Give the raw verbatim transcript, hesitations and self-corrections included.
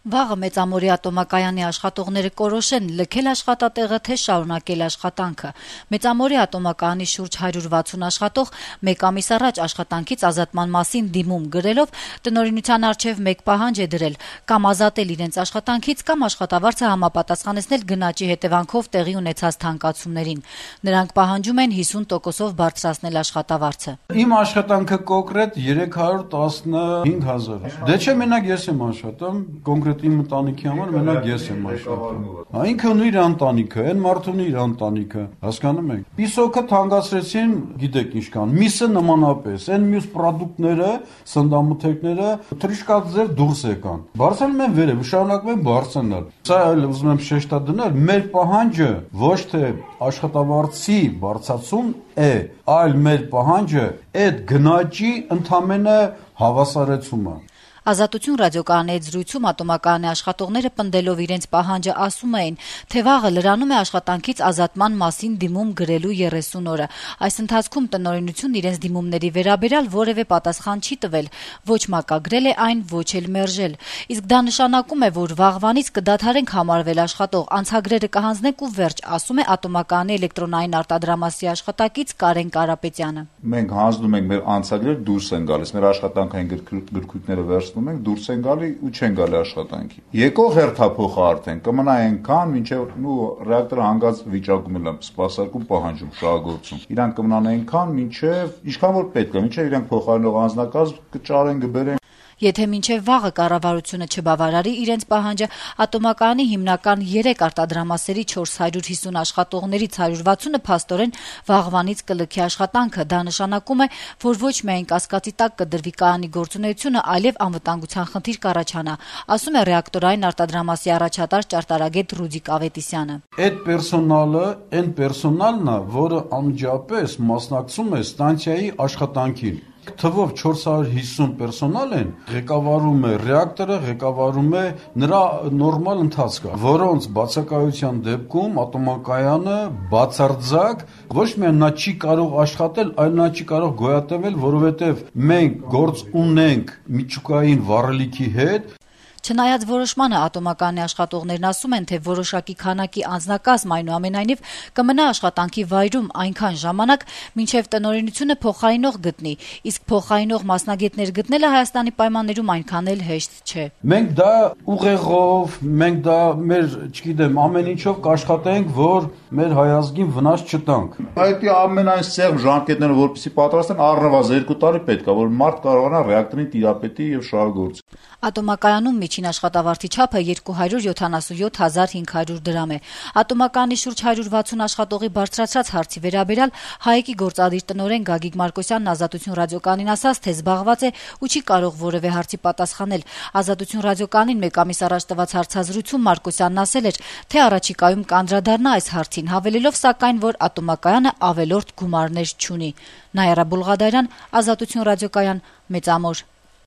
Վաղը Մեծամորի ատոմակայանի աշխատողները կորոշեն լքել աշխատատեղը, թե շարունակել աշխատանքը։ Մեծամորի ատոմակայանի շուրջ հարյուր վաթսուն աշխատող մեկ ամիս առաջ աշխատանքից ազատման մասին դիմում գրելով տնօրինության առջև մեկ պահանջ է դրել՝ կամ ազատել իրենց աշխատանքից, կամ աշխատավարձը համապատասխանեցնել գնաճի հետևանքով տեղի ունեցած թանկացումներին։ Նրանք պահանջում են հիսուն տոկոսով բարձրացնել աշխատավարձը։ Իմ աշխատանքը կոնկրետ երեք հարյուր տասնհինգ հազար։ Դե չէ, մենակ ես եմ աշխատում, կոնկրետ իմ ընտանիքի համար մենակ ես եմ աշխատում։ Հա ինքը ունի իր ընտանիքը, այն մարդը ունի իր ընտանիքը, հասկանում եք։ Պիսոկը թանկացրեցին, գիտեք ինչ կան, միսը նմանապես, այն մյուս պրոդուկտները, սննդամթերքները թրիշկաձեր դուրս եկան։ Բարձրանում են վերև, շարունակում են բարձրանալ։ Սա էլ ուզում եմ շեշտադրել, մեր պահանջը ոչ թե աշխատավարձի բարձրացում է, այլ մեր պահանջը այդ գնաճի ընդամենը հավասարեցումը։ Ազատություն ռադիոկայանի հետ զրույցում ատոմակայանի աշխատողները պնդելով իրենց պահանջը ասում էին, թե վաղը լրանում է աշխատանքից ազատման մասին դիմում գրելու երեսուն օրը։ Այս ընթացքում տնօրինությունն իրենց դիմումների վերաբերյալ որևէ պատասխան չի տվել, ոչ մակագրել է այն, ոչ էլ մերժել։ Իսկ դա նշանակում է, որ վաղվանից կդադարենք համարվել աշխատող, անցագրերը կհանձնենք ու վերջ, ասում է ատոմակայանի էլեկտրոնային արտադրամասի աշխատակից Կարեն Կարապետյանը։ Մենք հանձնում ենք մեր անցագրերը, դուրս են գալիս, մեր աշխատանքային գրքույկները վերցնում ենք, դուրս են գալի ու չեն գալի աշխատանքի։ Եկող հերթափոխը արդեն կմնա այնքան, մինչև նու ռեակտորը հանգած վիճակում էլ սպասարկում պահանջում շահագործում։ Իրանք կմնան այնքան, մինչև ինչքան որ պետք է, մինչև իրանք փոխարինող անձնակազմ կճարեն, կբերեն։ Եթե մինչև վաղը կառավարությունը չբավարարի իրենց պահանջը, ատոմակայանի հիմնական երեք արտադրամասերի չորս հարյուր հիսուն աշխատողներից հարյուր վաթսունը փաստորեն վաղվանից կլքի աշխատանքը։ Դա նշանակում է, որ ոչ միայն կասկածի տակ կդրվի կայանի գործունեությունը, այլև անվտանգության խնդիր կառաջանա, ասում է ռեակտորային արտադրամասի առաջատար ճարտարագետ Ռուդիկ Ավետիսյանը։ Այդ պերսոնալը, այն պերսոնալն է, որը անմիջապես մասնակցում է ստանցիայի աշխատանքին։ Թվով չորս հարյուր հիսուն պերսոնալ են, ղեկավարում է ռեակտորը, ղեկավարում է նրա նորմալ ընթացքը, որոնց բացակայության դեպքում ատոմակայանը բացարձակ ոչ միայն նա չի կարող աշխատել, այլ նա չի կարող գոյատևել, որովհետև մենք գործ ունենք միջուկային վառելիքի հետ։ Չնայած որոշմանը ատոմակայանի աշխատողներն ասում են, թե որոշակի քանակի անձնակազմ այնուամենայնիվ կմնա աշխատանքի վայրում այնքան ժամանակ, մինչև տնօրինությունը փոխարինող գտնի, իսկ փոխարինող մասնագետներ գտնելը Հայաստանի պայմաններում այնքան էլ հեշտ չէ։ Մենք դա ուղեղով, մենք դա մեր, չգիտեմ, ամեն ինչով կաշխատենք, որ մեր հայազգին վնաս չտանք։ Այդ ամենայն սեղմ ժամկետները, որպեսզի պատրաստեն, առնվազն երկու տարի պետք է, որ մարդ կարողանա ռեակտորին տիրապետի եւ շահագործի։ Ատոմակայանում միջին աշխատավարձի չափը երկու հարյուր յոթանասունյոթ հազար հինգ հարյուր դրամ է։ Ատոմակայանի շուրջ հարյուր վաթսուն աշխատողի բարձրացած հարցի վերաբերյալ ՀԱԵԿ-ի գործադիր տնօրեն Գագիկ Մարկոսյանն Ազատություն ռադիոկայանին ասաց, թե զբաղված է ու չի կարող որևէ հարցի պատասխանել։ Ազատություն ռադիոկայանին մեկ ամիս առաջ տված հարցազրույցում Մարկոսյանն ասել էր, թե առաջիկայում կանդրադառնա այս հարցին, հավելելով սակայն, որ ատոմակայանը ավելորդ գումարներ չունի։ Նայարա Բուլղադարյան, Ազատություն ռադիոկայան, Մեծամոր։